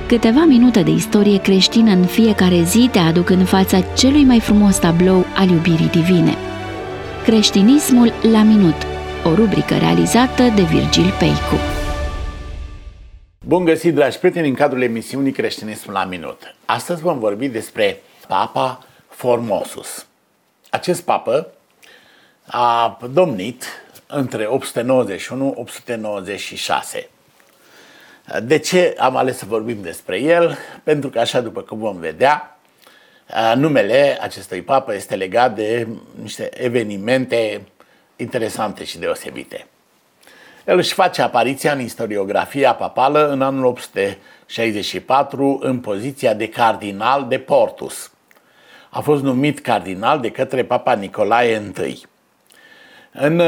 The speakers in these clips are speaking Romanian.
Câteva minute de istorie creștină în fiecare zi te aduc în fața celui mai frumos tablou al iubirii divine. Creștinismul la minut, o rubrică realizată de Virgil Peicu. Bun găsit, dragi prieteni, în cadrul emisiunii Creștinismul la minut. Astăzi vom vorbi despre Papa Formosus. Acest papă a domnit între 891-896. De ce am ales să vorbim despre el? Pentru că, așa după cum vom vedea, numele acestui papă este legat de niște evenimente interesante și deosebite. El își face apariția în istoriografia papală în anul 864 în poziția de cardinal de Portus. A fost numit cardinal de către Papa Nicolae I. În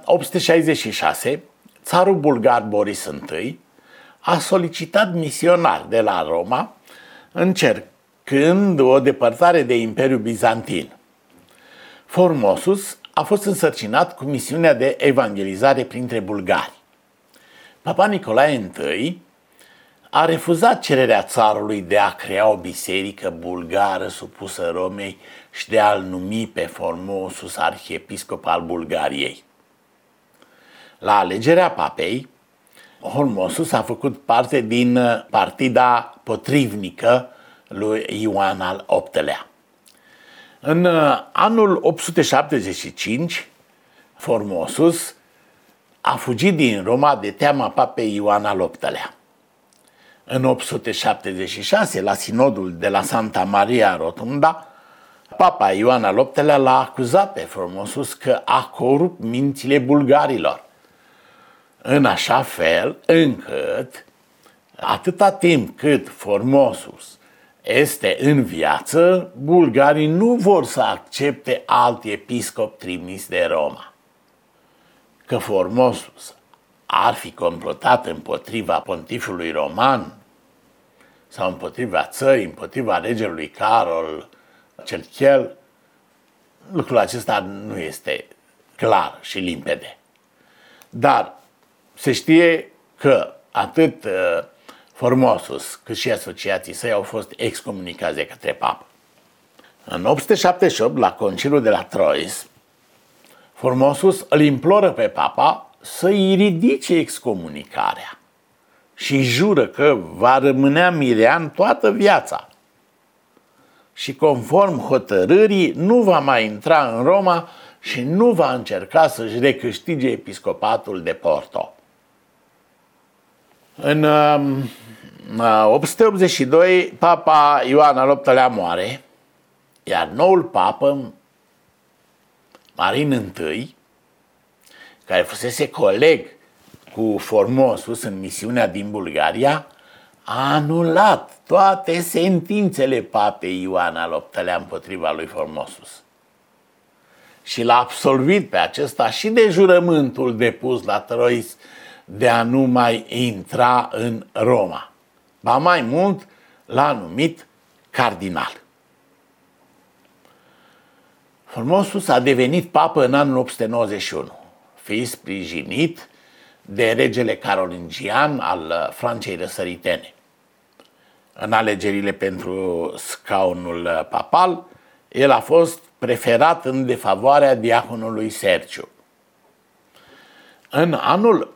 866, țarul bulgar Boris I a solicitat misionari de la Roma, încercând o depărtare de Imperiul Bizantin. Formosus a fost însărcinat cu misiunea de evangelizare printre bulgari. Papa Nicolae I a refuzat cererea țarului de a crea o biserică bulgară supusă Romei și de a-l numi pe Formosus arhiepiscop al Bulgariei. La alegerea papei, Formosus a făcut parte din partida potrivnică lui Ioan al VIII-lea. În anul 875, Formosus a fugit din Roma de teama papei Ioan al VIII-lea. În 876, la sinodul de la Santa Maria Rotunda, papa Ioan al VIII-lea l-a acuzat pe Formosus că a corupt mințile bulgarilor, în așa fel încât, atâta timp cât Formosus este în viață, bulgarii nu vor să accepte alt episcop trimis de Roma. Că Formosus ar fi complotat împotriva pontifului roman sau împotriva țării, împotriva regelui Carol cel Chel, lucrul acesta nu este clar și limpede. Dar se știe că atât Formosus cât și asociații săi au fost excomunicați de către papă. În 878, la concilul de la Troyes, Formosus îl imploră pe papa să-i ridice excomunicarea și jură că va rămânea mirean toată viața și, conform hotărârii, nu va mai intra în Roma și nu va încerca să-și recâștige episcopatul de Porto. În 882, papa Ioan al VIII-lea moare, iar noul papă, Marin I, care fusese coleg cu Formosus în misiunea din Bulgaria, a anulat toate sentințele papei Ioan al VIII-lea împotriva lui Formosus și l-a absolvit pe acesta și de jurământul depus la Troyes de a nu mai intra în Roma. Ba mai mult, l-a numit cardinal. Formosus a devenit papă în anul 891, fiind sprijinit de regele carolingian al Francei răsăritene. În alegerile pentru scaunul papal, el a fost preferat în defavoarea diaconului Sergiu. În anul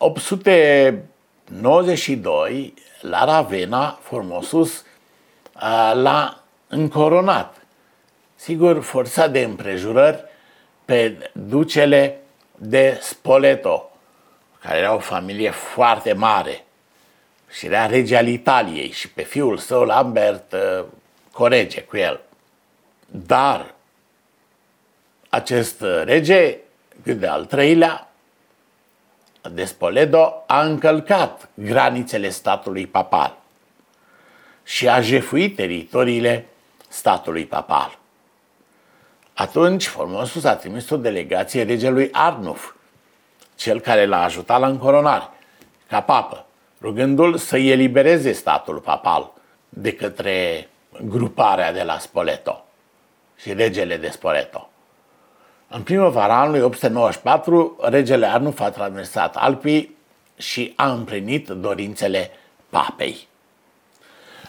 892, la Ravenna, Formosus l-a încoronat, sigur forțat de împrejurări, pe ducele de Spoleto, care era o familie foarte mare și era rege al Italiei, și pe fiul său, Lambert, corege cu el. Dar acest rege, de al treilea, de Spoleto, a încălcat granițele statului papal și a jefuit teritoriile statului papal. Atunci Formosus a trimis o delegație regelui Arnulf, cel care l-a ajutat la încoronare, ca papă, rugându-l să-i elibereze statul papal de către gruparea de la Spoleto și regele de Spoleto. În primăvara anului 894, regele Arnulf a traversat Alpii și a împlinit dorințele papei.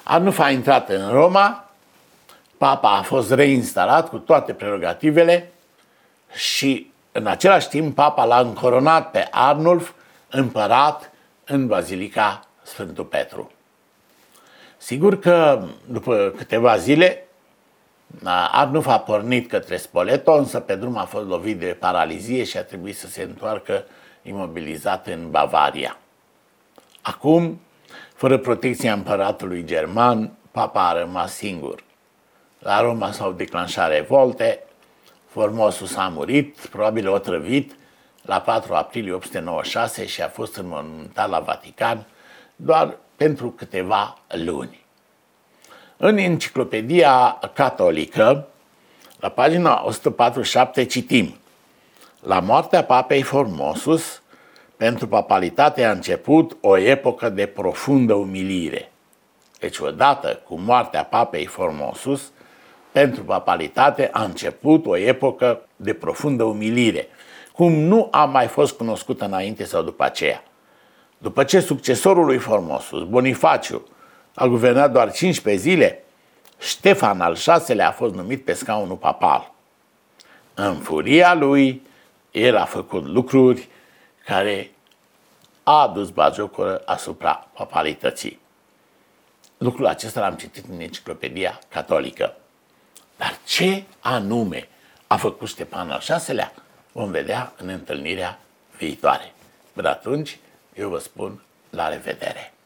Arnulf a intrat în Roma, papa a fost reinstalat cu toate prerogativele și în același timp papa l-a încoronat pe Arnulf împărat în Bazilica Sfântul Petru. Sigur că după câteva zile Arnulf a pornit către Spoleto, însă pe drum a fost lovit de paralizie și a trebuit să se întoarcă imobilizat în Bavaria. Acum, fără protecția împăratului german, papa a rămas singur. La Roma s-au declanșat revolte, Formosus a murit, probabil otrăvit, la 4 aprilie 896 și a fost înmormântat la Vatican doar pentru câteva luni. În Enciclopedia Catolică, la pagina 147, citim: la moartea papei Formosus, pentru papalitate a început o epocă de profundă umilire. Deci odată cu moartea papei Formosus, pentru papalitate a început o epocă de profundă umilire, cum nu a mai fost cunoscută înainte sau după aceea. După ce succesorul lui Formosus, Bonifaciu, a guvernat doar 15 zile, Ștefan al VI-lea a fost numit pe scaunul papal. În furia lui, el a făcut lucruri care a adus batjocură asupra papalității. Lucrul acesta l-am citit în Enciclopedia Catolică. Dar ce anume a făcut Ștefan al VI-lea? Vom vedea în întâlnirea viitoare. Până atunci, eu vă spun la revedere!